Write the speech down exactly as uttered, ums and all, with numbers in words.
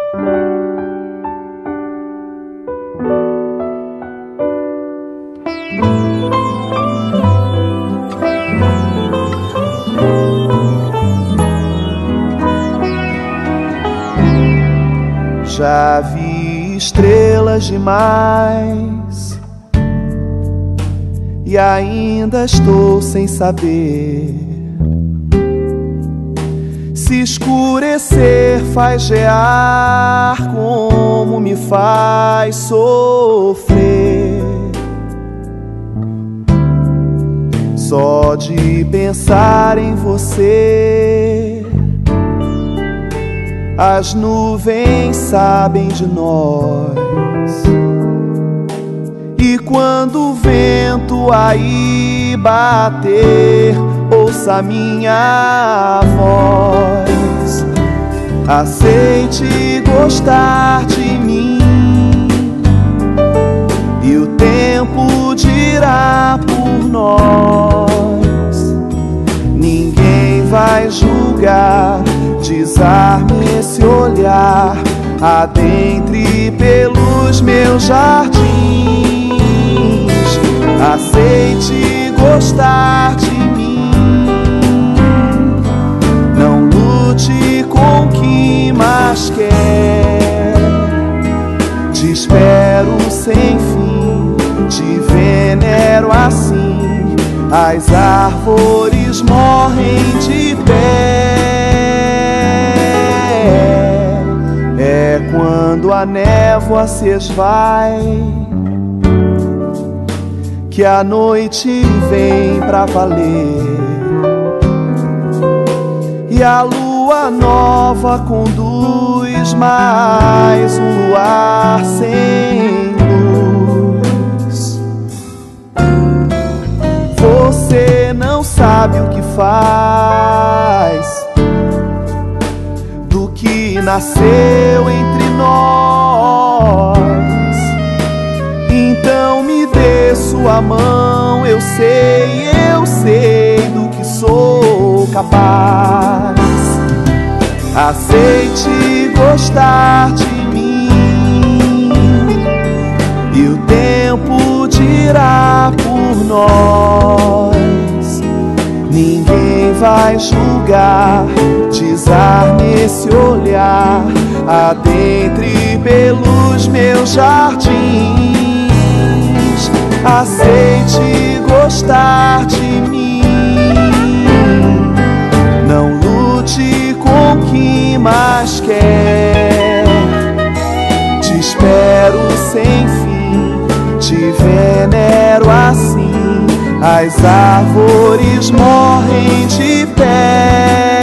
Já vi estrelas demais e ainda estou sem saber se escurecer faz gear como me faz sofrer. Só de pensar em você as nuvens sabem de nós, e quando o vento aí bater, ouça minha voz. Aceite gostar de mim, e o tempo dirá por nós. Ninguém vai julgar, desarme esse olhar, adentre pelos meus jardins. Aceite gostar de mim, não lute com o que mais quer. Te espero sem fim, te venero assim, as árvores morrem de pé. É quando a névoa se esvai que a noite vem pra valer, e a lua nova conduz mais um luar sem luz. Você não sabe o que faz do que nasceu entre nós. Então me dê sua mão, eu sei, eu sei do que sou capaz. Aceite gostar de mim, e o tempo dirá por nós. Ninguém vai julgar, desarme esse olhar, adentre pelos meus jardins. Aceite gostar de mim, não lute com o que mais quer. Te espero sem fim, te venero assim, as árvores morrem de pé.